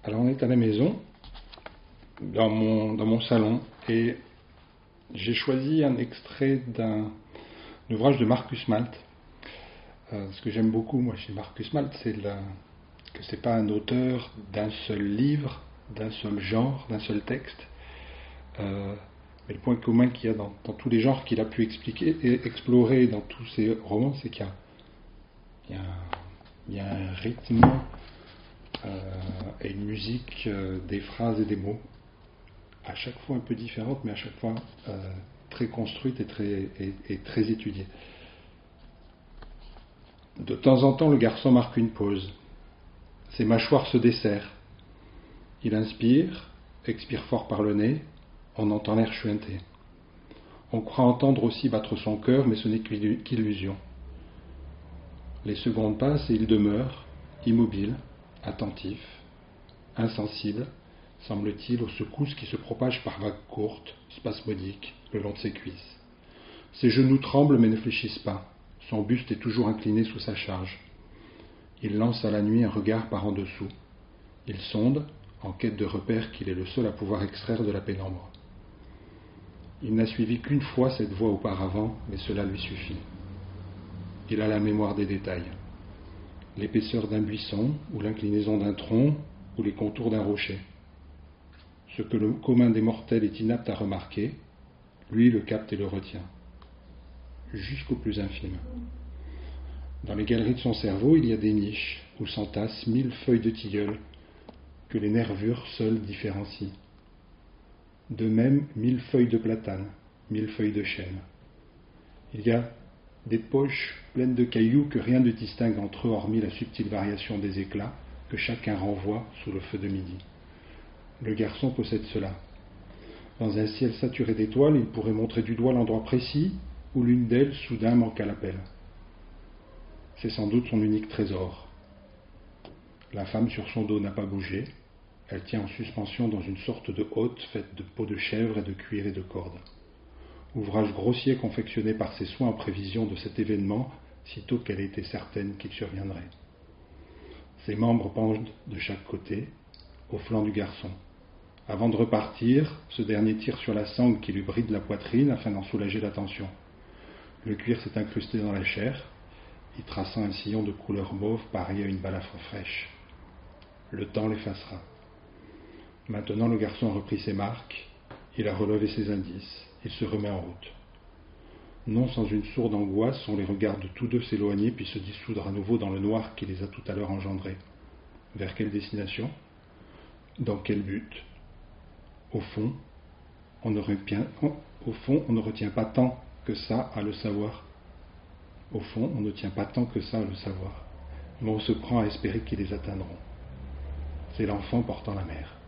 Alors on est à la maison, dans mon salon, et j'ai choisi un extrait d'un ouvrage de Marcus Malt. Ce que j'aime beaucoup, moi, chez Marcus Malt, c'est que c'est pas un auteur d'un seul livre, d'un seul genre, d'un seul texte. Mais le point commun qu'il y a dans tous les genres qu'il a pu expliquer et explorer dans tous ses romans, c'est qu'il y a un rythme et une musique, des phrases et des mots, à chaque fois un peu différentes, mais à chaque fois très construites et très étudiées. De temps en temps, le garçon marque une pause. Ses mâchoires se desserrent. Il inspire, expire fort par le nez, on entend l'air chuinter. On croit entendre aussi battre son cœur, mais ce n'est qu'illusion. Les secondes passent et il demeure, immobile, attentif, insensible, semble-t-il, aux secousses qui se propagent par vagues courtes, spasmodiques, le long de ses cuisses. Ses genoux tremblent mais ne fléchissent pas. Son buste est toujours incliné sous sa charge. Il lance à la nuit un regard par en dessous. Il sonde, en quête de repères qu'il est le seul à pouvoir extraire de la pénombre. Il n'a suivi qu'une fois cette voie auparavant, mais cela lui suffit. Il a la mémoire des détails. L'épaisseur d'un buisson, ou l'inclinaison d'un tronc, ou les contours d'un rocher. Ce que le commun des mortels est inapte à remarquer, lui le capte et le retient. Jusqu'au plus infime. Dans les galeries de son cerveau, il y a des niches où s'entassent 1000 feuilles de tilleul que les nervures seules différencient. De même, 1000 feuilles de platane, 1000 feuilles de chêne. Il y a des poches pleines de cailloux que rien ne distingue entre eux hormis la subtile variation des éclats que chacun renvoie sous le feu de midi. Le garçon possède cela. Dans un ciel saturé d'étoiles, il pourrait montrer du doigt l'endroit précis où l'une d'elles soudain manque à l'appel. C'est sans doute son unique trésor. La femme sur son dos n'a pas bougé. Elle tient en suspension dans une sorte de hotte faite de peau de chèvre et de cuir et de corde. Ouvrage grossier confectionné par ses soins en prévision de cet événement, sitôt qu'elle était certaine qu'il surviendrait. Ses membres pendent de chaque côté, au flanc du garçon. Avant de repartir, ce dernier tire sur la sangle qui lui bride la poitrine afin d'en soulager la tension. Le cuir s'est incrusté dans la chair, y traçant un sillon de couleur mauve pareil à une balafre fraîche. Le temps l'effacera. Maintenant, le garçon a repris ses marques, il a relevé ses indices, il se remet en route. Non sans une sourde angoisse, on les regarde tous deux s'éloigner puis se dissoudre à nouveau dans le noir qui les a tout à l'heure engendrés. Vers quelle destination ? Dans quel but ? Au fond, on ne retient pas tant que ça à le savoir. Au fond, on ne tient pas tant que ça à le savoir, mais on se prend à espérer qu'ils les atteindront. C'est l'enfant portant la mère.